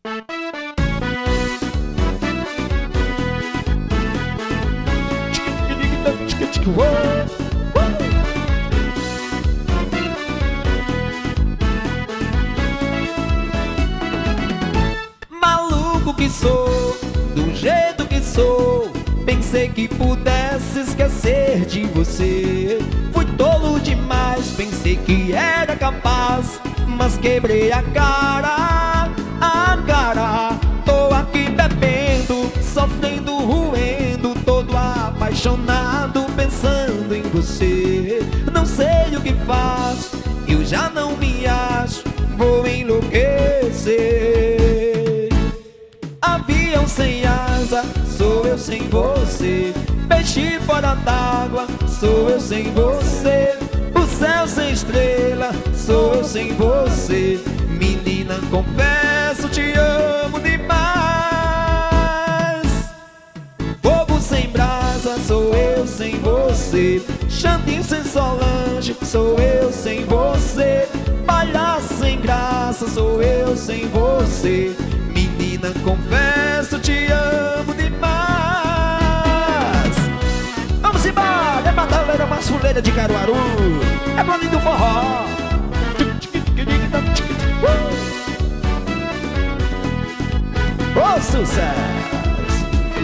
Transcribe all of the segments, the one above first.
Maluco que sou, do jeito que sou, pensei que pudesse esquecer de você. Fui tolo demais, pensei que era capaz, mas quebrei a cara, a cara. Tô aqui bebendo, sofrendo, roendo, todo apaixonado, pensando em você. Não sei o que faço, eu já não me acho, vou enlouquecer. Avião sem asa, sou eu sem você. Peixe fora d'água, sou eu sem você. O céu sem estrela, sou eu sem você. Menina, confesso, te amo demais. Fogo sem brasa, sou eu sem você. Xandinho sem Solange, sou eu sem você. Palhaço sem graça, sou eu sem você. Menina, confesso, te amo demais. Vamos embora, é Badaleira Masfuleira de Caruaru, é Planinho do Forró. Ô sucesso!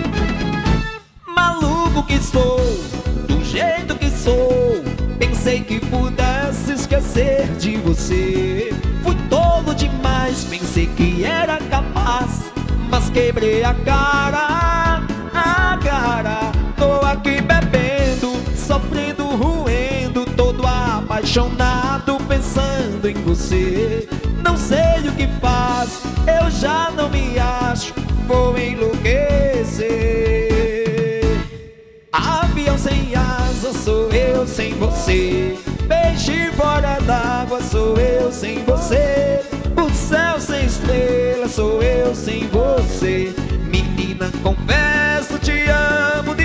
Maluco que sou, do jeito que sou, pensei que pudesse esquecer de você. Fui tolo demais, pensei que era capaz, mas quebrei a cara, a cara. Tô aqui bebendo, sofrendo, roendo, todo apaixonado, pensando em você. Não sei o que faço, eu já não me acho, vou enlouquecer. Avião sem asa, sou eu sem você. Peixe fora d'água, sou eu sem você. O céu sem estrela, sou eu sem você. Menina, confesso, te amo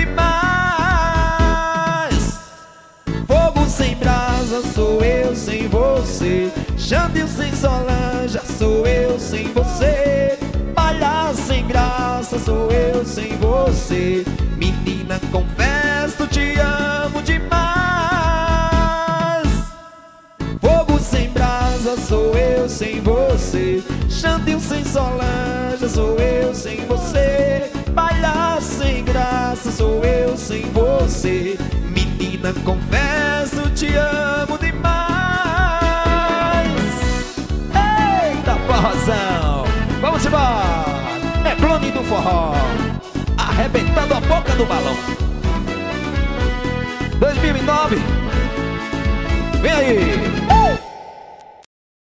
demais. Fogo sem brasa, sou eu sem você. Xandinho sem Solange, sou eu sem você. Palhaço sem graça, sou eu sem você. Menina, confesso, te amo demais. Fogo sem brasa, sou eu sem você. Xandinho sem Solange, sou eu sem você. Palhaço sem graça, sou eu sem você. Menina, confesso, te amo demais. Eita, forrozão, vamos embora. É Clone do Forró, arrebentando a boca do balão. 2009